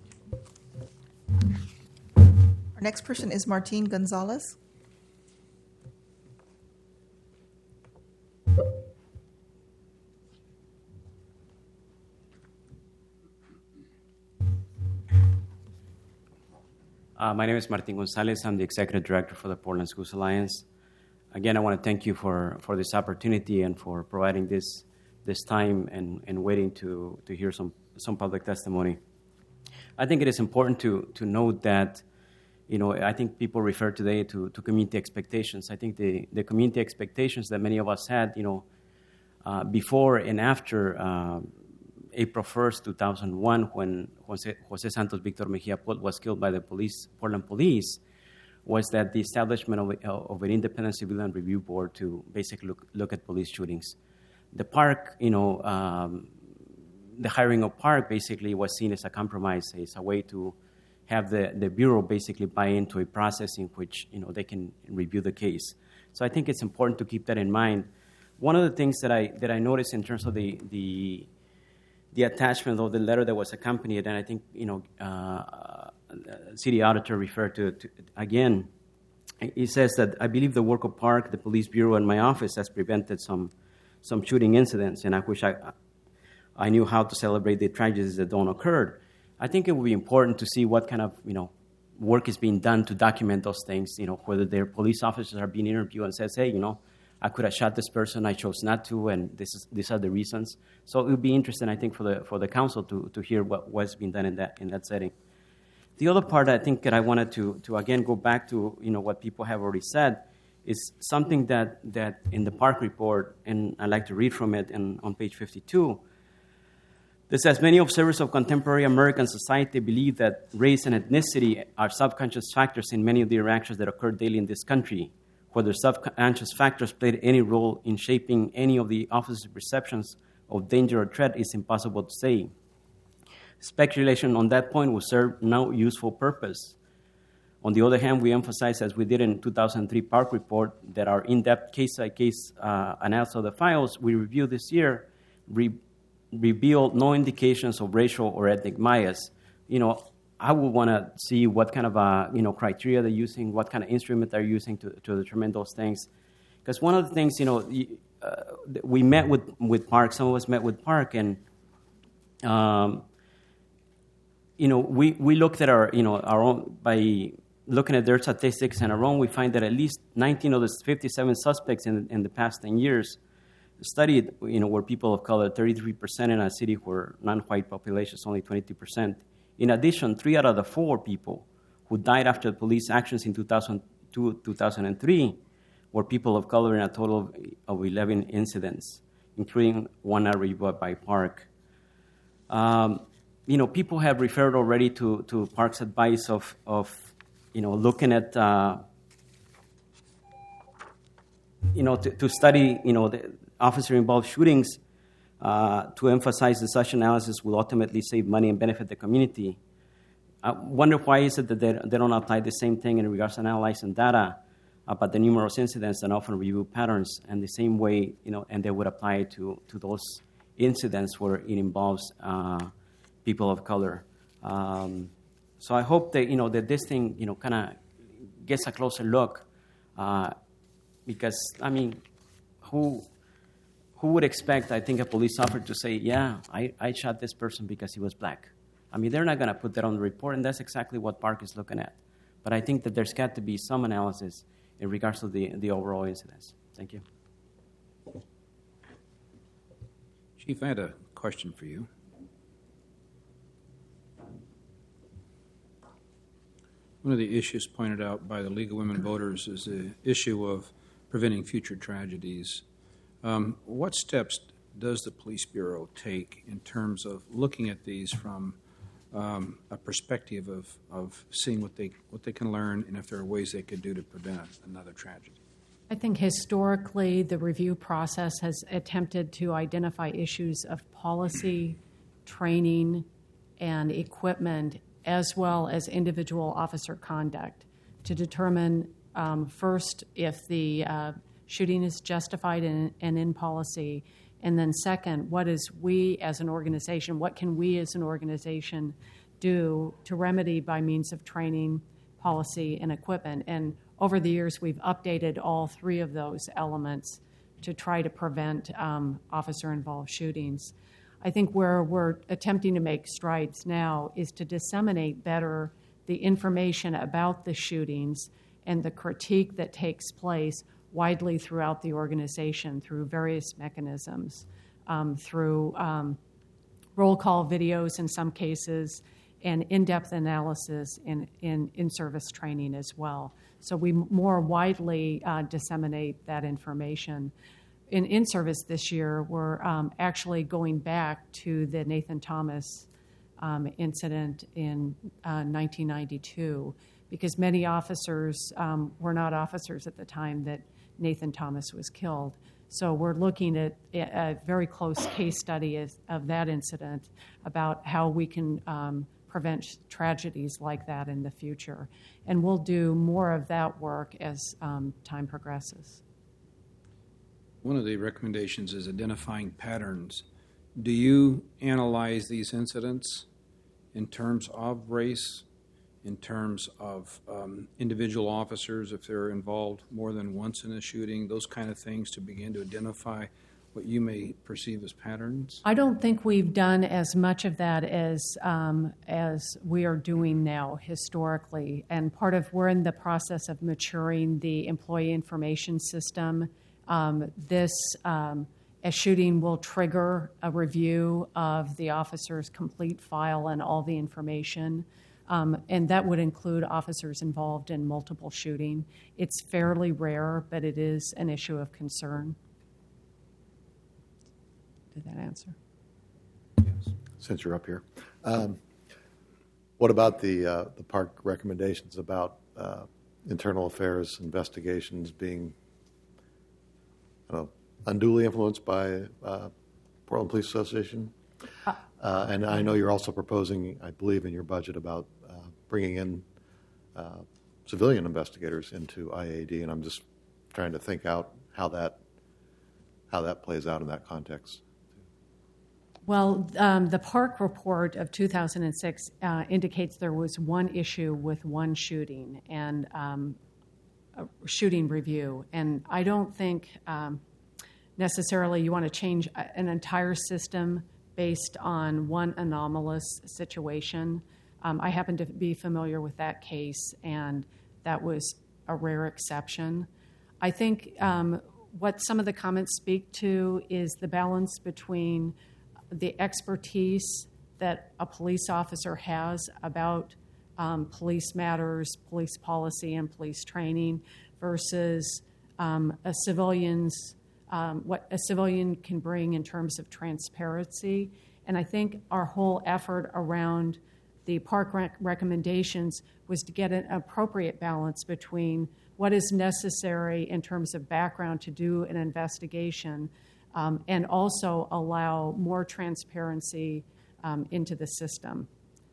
Our next person is Martine Gonzalez. Uh, my name is Martin Gonzalez. I'm the Executive Director for the Portland Schools Alliance. Again, I want to thank you for, for this opportunity and for providing this this time and, and waiting to, to hear some, some public testimony. I think it is important to, to note that, you know, I think people refer today to, to community expectations. I think the, the community expectations that many of us had, you know, uh, before and after uh, April first, two thousand one, when Jose, Jose Santos Victor Mejia Pult was killed by the police, Portland police, was that the establishment of, a, of an independent civilian review board to basically look, look at police shootings. The Park, you know, um, the hiring of Park basically was seen as a compromise, as a way to have the, the Bureau basically buy into a process in which, you know, they can review the case. So I think it's important to keep that in mind. One of the things that I that I noticed in terms of the the the attachment of the letter that was accompanied, and I think, you know, uh, city auditor referred to, to again. He says that I believe the work of Park, the police bureau, and my office has prevented some some shooting incidents, and I wish I I knew how to celebrate the tragedies that don't occur. I think it would be important to see what kind of, you know, work is being done to document those things, you know, whether their police officers are being interviewed and says, hey, you know, I could have shot this person, I chose not to, and this is, these are the reasons. So it would be interesting, I think, for the for the council to to hear what was being done in that in that setting. The other part I think that I wanted to to again go back to, you know, what people have already said is something that that in the Park report, and I'd like to read from it in, on page fifty-two. It says, many observers of contemporary American society believe that race and ethnicity are subconscious factors in many of the interactions that occur daily in this country. Whether subconscious factors played any role in shaping any of the officers' perceptions of danger or threat is impossible to say. Speculation on that point will serve no useful purpose. On the other hand, we emphasize, as we did in two thousand three Park report, that our in-depth case-by-case uh, analysis of the files we reviewed this year re- revealed no indications of racial or ethnic bias. You know, I would want to see what kind of uh, you know criteria they're using, what kind of instrument they're using to, to determine those things. Because one of the things, you know, uh, we met with, with Park, some of us met with Park, and um, you know, we, we looked at our, you know, our own, by looking at their statistics and our own, we find that at least nineteen of the fifty-seven suspects in, in the past ten years studied, you know, were people of color, thirty-three percent in a city where non-white population is only twenty-two percent. In addition, three out of the four people who died after police actions in two thousand two, two thousand three were people of color in a total of, of eleven incidents, including one reviewed by Park. Um, you know, people have referred already to, to Park's advice of, of, you know, looking at, uh, you know, to, to study, you know, the officer-involved shootings uh, to emphasize that such analysis will ultimately save money and benefit the community. I wonder why is it that they, they don't apply the same thing in regards to analyzing data about the numerous incidents and often review patterns, and the same way, you know, and they would apply it to, to those incidents where it involves uh, people of color. Um, so I hope that, you know, that this thing, you know, kind of gets a closer look, uh, because, I mean, who who would expect, I think, a police officer to say, yeah, I, I shot this person because he was black? I mean, they're not going to put that on the report, and that's exactly what Park is looking at. But I think that there's got to be some analysis in regards to the, the overall incidents. Thank you. Chief, I had a question for you. One of the issues pointed out by the League of Women Voters is the issue of preventing future tragedies. Um, what steps does the Police Bureau take in terms of looking at these from um, a perspective of, of seeing what they what they can learn and if there are ways they could do to prevent another tragedy? I think historically the review process has attempted to identify issues of policy, training, and equipment, as well as individual officer conduct, to determine um, first if the uh, shooting is justified and, and in policy, and then second, what is we as an organization, what can we as an organization do to remedy by means of training, policy, and equipment. And over the years, we've updated all three of those elements to try to prevent um, officer-involved shootings. I think where we're attempting to make strides now is to disseminate better the information about the shootings and the critique that takes place widely throughout the organization through various mechanisms, um, through um, roll call videos in some cases, and in-depth analysis in, in in-service training as well. So we more widely uh, disseminate that information. In in-service this year, we're um, actually going back to the Nathan Thomas um, incident in uh, nineteen ninety-two, because many officers um, were not officers at the time that Nathan Thomas was killed. So we're looking at a very close case study of, of that incident about how we can um, prevent tragedies like that in the future. And we'll do more of that work as um, time progresses. One of the recommendations is identifying patterns Do you analyze these incidents in terms of race, in terms of um, individual officers, if they're involved more than once in a shooting, those kind of things to begin to identify what you may perceive as patterns? I don't think we've done as much of that as um, as we are doing now historically. And part of we're in the process of maturing the employee information system. Um, this um, a shooting will trigger a review of the officer's complete file and all the information. Um, and that would include officers involved in multiple shooting. It's fairly rare, but it is an issue of concern. Did that answer? Yes. Since you're up here, um, what about the uh, the park recommendations about uh, internal affairs investigations being, I don't know, unduly influenced by uh, Portland Police Association? Uh, uh, and I know you're also proposing, I believe, in your budget about uh, bringing in uh, civilian investigators into I A D, and I'm just trying to think out how that how that plays out in that context. Well, um, the park report of two thousand six uh, indicates there was one issue with one shooting and um, a shooting review. And I don't think um, necessarily you want to change an entire system based on one anomalous situation. Um, I happen to be familiar with that case, and that was a rare exception. I think um, what some of the comments speak to is the balance between the expertise that a police officer has about um, police matters, police policy, and police training versus um, a civilian's um, what a civilian can bring in terms of transparency. And I think our whole effort around the park rec- recommendations was to get an appropriate balance between what is necessary in terms of background to do an investigation, Um, and also allow more transparency um, into the system.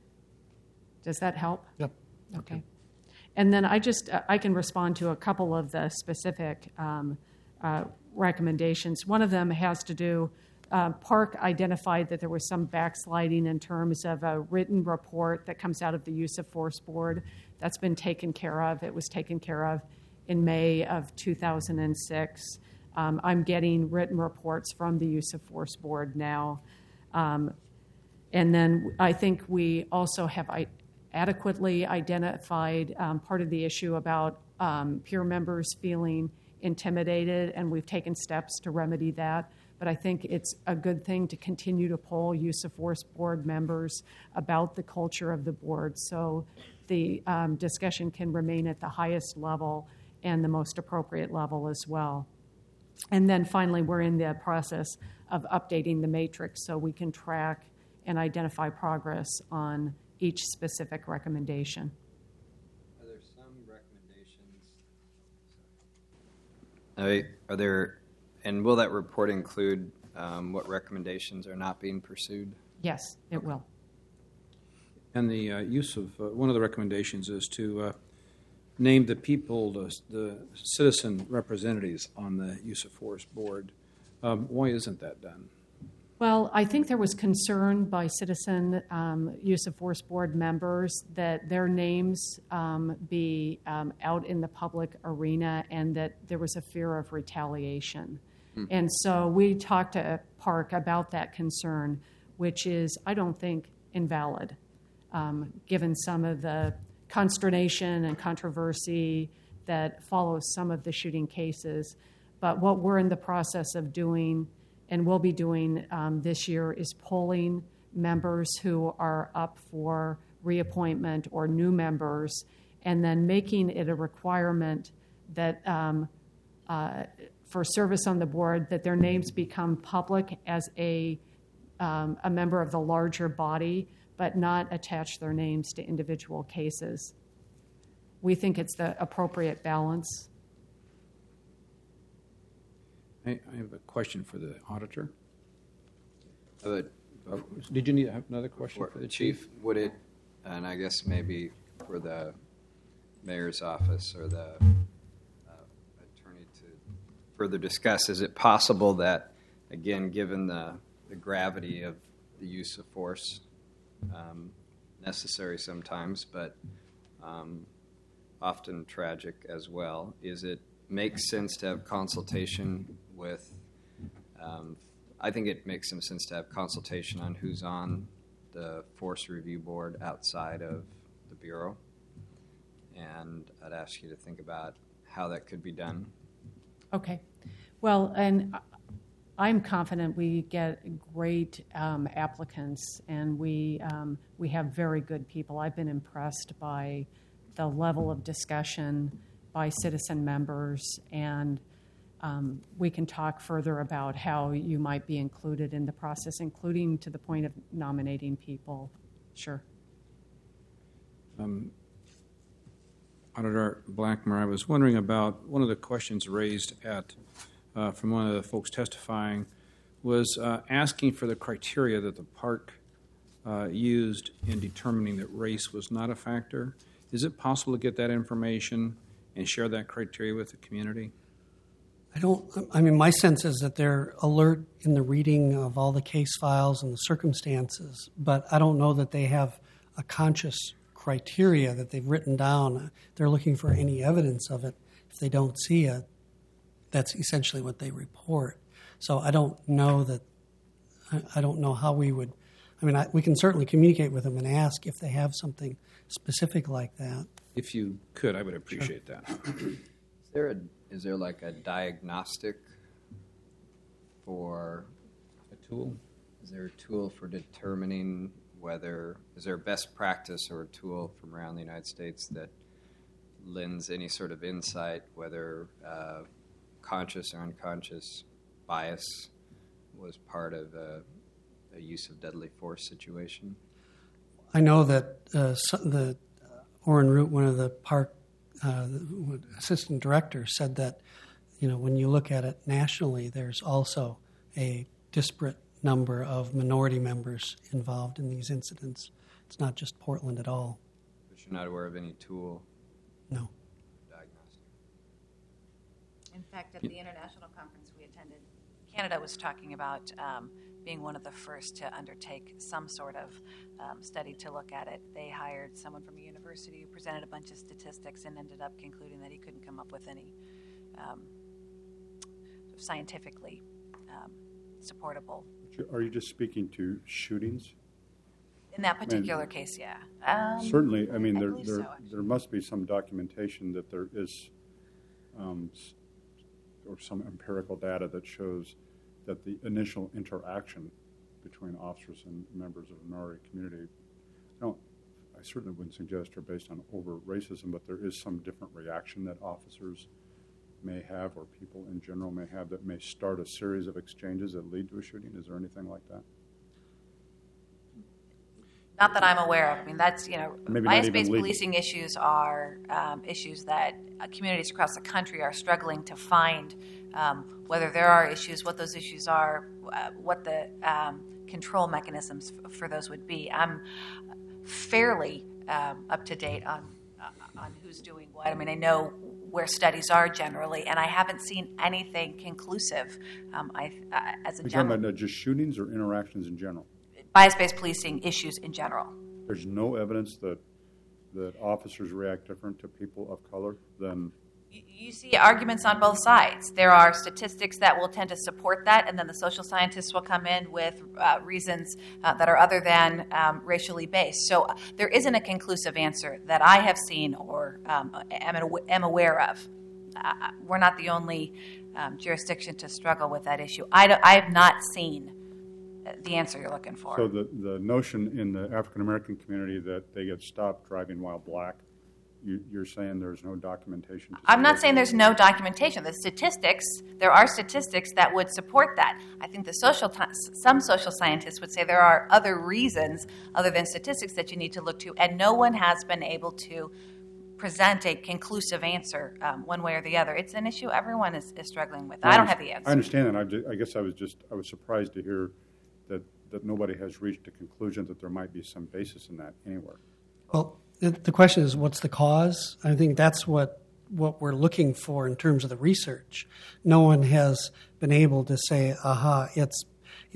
Does that help? Yep. Okay. And then I just, uh, I can respond to a couple of the specific um, uh, recommendations. One of them has to do, uh, Park identified that there was some backsliding in terms of a written report that comes out of the Use of Force Board. That's been taken care of. It was taken care of in May of two thousand six. Um, I'm getting written reports from the Use of Force Board now. Um, and then I think we also have I- adequately identified um, part of the issue about um, peer members feeling intimidated, and we've taken steps to remedy that. But I think it's a good thing to continue to poll Use of Force Board members about the culture of the board so the um, discussion can remain at the highest level and the most appropriate level as well. And then finally, we're in the process of updating the matrix so we can track and identify progress on each specific recommendation. Are there some recommendations? Are, are there, and will that report include um, what recommendations are not being pursued? Yes, it will. And the uh, use of, uh, one of the recommendations is to uh, name the people, the, the citizen representatives on the Use of Force Board. Um, why isn't that done? Well, I think there was concern by citizen um, Use of Force Board members that their names um, be um, out in the public arena and that there was a fear of retaliation. Mm. And so we talked to Park about that concern, which is, I don't think, invalid, um, given some of the consternation and controversy that follows some of the shooting cases. But what we're in the process of doing and will be doing um, this year is polling members who are up for reappointment or new members, and then making it a requirement that um, uh, for service on the board that their names become public as a, um, a member of the larger body, but not attach their names to individual cases. We think it's the appropriate balance. I, I have a question for the auditor. Uh, Oh, did you need have another question for the chief? Would it, and I guess maybe for the mayor's office or the uh, attorney to further discuss, is it possible that, again, given the the gravity of the use of force, um, necessary sometimes, but um, often tragic as well. Is it makes sense to have consultation with, um, I think it makes some sense to have consultation on who's on the Force Review Board outside of the Bureau. And I'd ask you to think about how that could be done. Okay. Well, and I'm confident we get great um, applicants, and we um, we have very good people. I've been impressed by the level of discussion by citizen members, and um, we can talk further about how you might be included in the process, including to the point of nominating people. Sure. Um, Auditor Blackmer, I was wondering about one of the questions raised at uh, from one of the folks testifying was uh, asking for the criteria that the park uh, used in determining that race was not a factor. Is it possible to get that information and share that criteria with the community? I don't, I mean, my sense is that they're alert in the reading of all the case files and the circumstances, but I don't know that they have a conscious criteria that they've written down. They're looking for any evidence of it. If they don't see it, that's essentially what they report. So I don't know that, I don't know how we would, I mean, I, we can certainly communicate with them and ask if they have something specific like that. If you could, I would appreciate Sure. that. Is there a, is there like a diagnostic for a tool? Is there a tool for determining whether, is there a best practice or a tool from around the United States that lends any sort of insight, whether uh, conscious or unconscious bias was part of a, a use of deadly force situation? I know that uh, the Orrin Root, one of the park uh, the assistant directors, said that, you know, when you look at it nationally, there's also a disparate number of minority members involved in these incidents. It's not just Portland at all. But you're not aware of any tool? No. Diagnostic. In fact, at the international conference we attended, Canada was talking about um, being one of the first to undertake some sort of um, study to look at it. They hired someone from a university who presented a bunch of statistics and ended up concluding that he couldn't come up with any um, scientifically um, supportable. Are you just speaking to shootings? In that particular I mean, case, yeah. Um, certainly, I mean, I there there, there, so, there must be some documentation that there is, um, or some empirical data that shows that the initial interaction between officers and members of the minority community, I don't, I certainly wouldn't suggest are based on overt racism, but there is some different reaction that officers may have, or people in general may have, that may start a series of exchanges that lead to a shooting. Is there anything like that? Not that I'm aware of. I mean, that's, you know, Maybe bias-based policing issues are um, issues that uh, communities across the country are struggling to find um, whether there are issues, what those issues are, uh, what the um, control mechanisms f- for those would be. I'm fairly um, up to date on uh, on who's doing what. I mean, I know where studies are generally, and I haven't seen anything conclusive um, I, uh, as a Are you general. talking about just shootings or interactions in general? Bias-based policing issues in general. There's no evidence that that officers react different to people of color than... You, you see arguments on both sides. There are statistics that will tend to support that, and then the social scientists will come in with uh, reasons uh, that are other than um, racially based. So uh, there isn't a conclusive answer that I have seen or um, am, am aware of. Uh, we're not the only um, jurisdiction to struggle with that issue. I, do, I have not seen the answer you're looking for. So the, the notion in the African-American community that they get stopped driving while black, you, you're saying there's no documentation? To I'm not saying there's no documentation. The statistics, there are statistics that would support that. I think the social t- some social scientists would say there are other reasons other than statistics that you need to look to, and no one has been able to present a conclusive answer um, one way or the other. It's an issue everyone is, is struggling with. I, I don't have the answer. I understand that. I, just, I guess I was just I was surprised to hear that, that nobody has reached a conclusion that there might be some basis in that anywhere. Well, the, the question is, what's the cause? I think that's what what we're looking for in terms of the research. No one has been able to say, aha, it's it's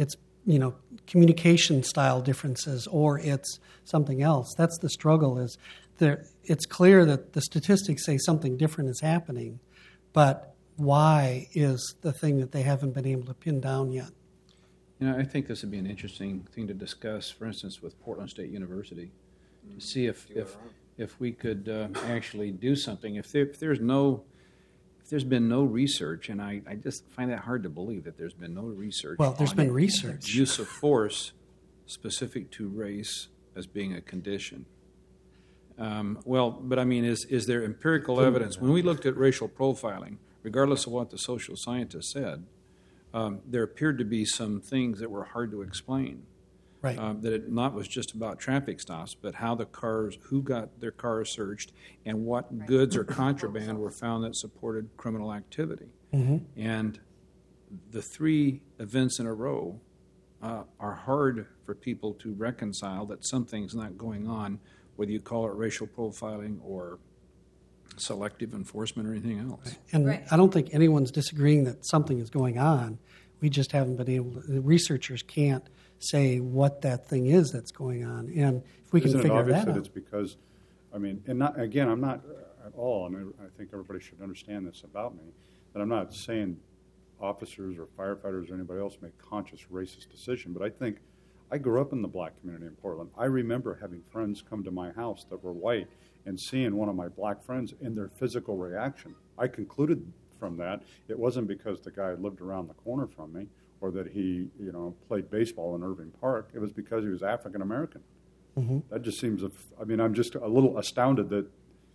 you know, communication style differences or it's something else. That's the struggle. Is there? It's clear that the statistics say something different is happening, but why is the thing that they haven't been able to pin down yet? You know, I think this would be an interesting thing to discuss, for instance, with Portland State University, to see if if, if we could uh, actually do something. If, there, if there's no, if there's been no research, and I, I just find that hard to believe that there's been no research. Well, there's on been it. research. Use of force specific to race as being a condition. Um, well, but I mean, is is there empirical evidence? When we looked at racial profiling, regardless of what the social scientists said, um, there appeared to be some things that were hard to explain. Right. Uh, that it not was just about traffic stops, but how the cars, who got their cars searched, and what right. goods or contraband were found that supported criminal activity. Mm-hmm. And the three events in a row uh, are hard for people to reconcile that something's not going on, whether you call it racial profiling or selective enforcement or anything else. And right. I don't think anyone's disagreeing that something is going on. We just haven't been able to, the researchers can't say what that thing is that's going on. And if we can Isn't figure it obvious that, that out. it's because, I mean, and not, again, I'm not at all, I mean, I think everybody should understand this about me, that I'm not saying officers or firefighters or anybody else make conscious racist decision, but I think I grew up in the black community in Portland. I remember having friends come to my house that were white and seeing one of my black friends and their physical reaction. I concluded from that it wasn't because the guy lived around the corner from me or that he, you know, played baseball in Irving Park. It was because he was African American. Mm-hmm. That just seems, I mean, I'm just a little astounded that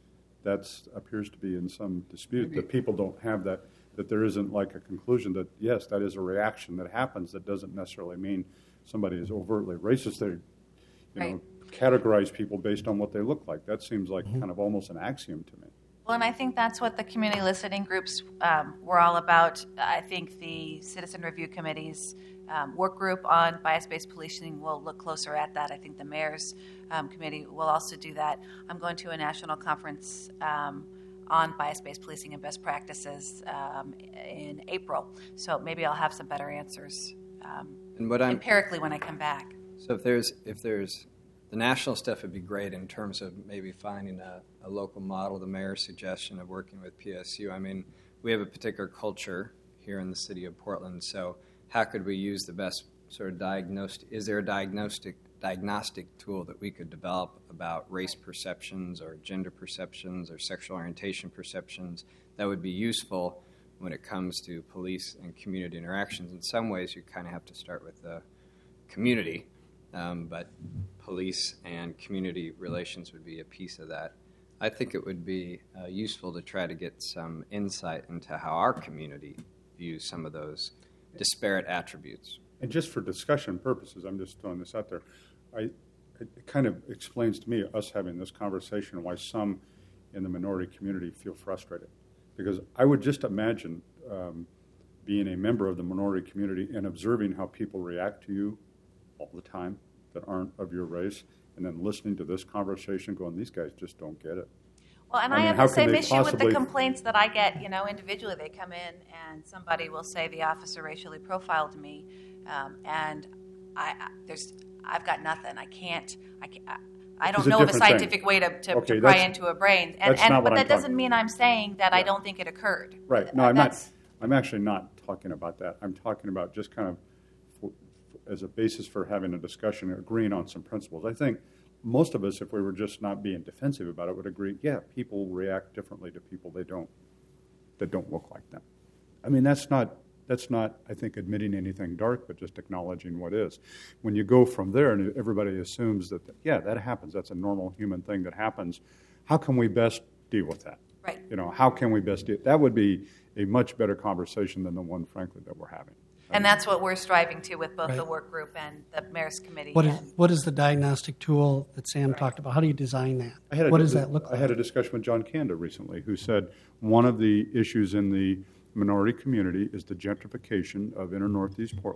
that appears to be in some dispute, Maybe. that people don't have that, that there isn't like a conclusion that, yes, that is a reaction that happens. That doesn't necessarily mean somebody is overtly racist. They, you right. know, categorize people based on what they look like. That seems like Mm-hmm. kind of almost an axiom to me. Well, and I think that's what the community listening groups um, were all about. I think the Citizen Review Committee's um, work group on bias-based policing will look closer at that. I think the mayor's um, committee will also do that. I'm going to a national conference um, on bias-based policing and best practices um, in April, so maybe I'll have some better answers um, and what I'm, empirically when I come back. So if there's if there's the national stuff would be great in terms of maybe finding a, a local model, the mayor's suggestion of working with P S U. I mean, we have a particular culture here in the city of Portland, so how could we use the best sort of diagnostic, is there a diagnostic diagnostic tool that we could develop about race perceptions or gender perceptions or sexual orientation perceptions that would be useful when it comes to police and community interactions? In some ways, you kind of have to start with the community. Um, but police and community relations would be a piece of that. I think it would be uh, useful to try to get some insight into how our community views some of those disparate attributes. And just for discussion purposes, I'm just throwing this out there, I, it kind of explains to me, us having this conversation, why some in the minority community feel frustrated. Because I would just imagine um, being a member of the minority community and observing how people react to you all the time that aren't of your race, and then listening to this conversation going, these guys just don't get it. Well, and I I, mean, have how the can same they issue with the possibly- complaints that I get, you know, individually. They come in and somebody will say the officer racially profiled me, um, and I, I there's I've got nothing. I can't. I can't. I, I don't It's a know of a different thing. scientific way to, to, Okay, to pry that's- into a brain, and, that's and not but what that I'm doesn't talking mean I'm saying that I don't think it occurred. Right. No, Uh, I'm not. that's- I'm actually not talking about that. I'm talking about just kind of for, for, as a basis for having a discussion, agreeing on some principles. I think most of us, if we were just not being defensive about it, would agree, yeah, people react differently to people they don't, that don't look like them. I mean, that's not, that's not, I think, admitting anything dark, but just acknowledging what is. When you go from there and everybody assumes that, yeah, that happens, that's a normal human thing that happens, how can we best deal with that? Right. You know, how can we best deal? That would be a much better conversation than the one, frankly, that we're having. And that's what we're striving to with both Right. the work group and the mayor's committee. what is and- what is the diagnostic tool that Sam talked about? How do you design that? I had a, What does that look I like? had a discussion with John Kanda recently, who said one of the issues in the minority community is the gentrification of inner Northeast Portland.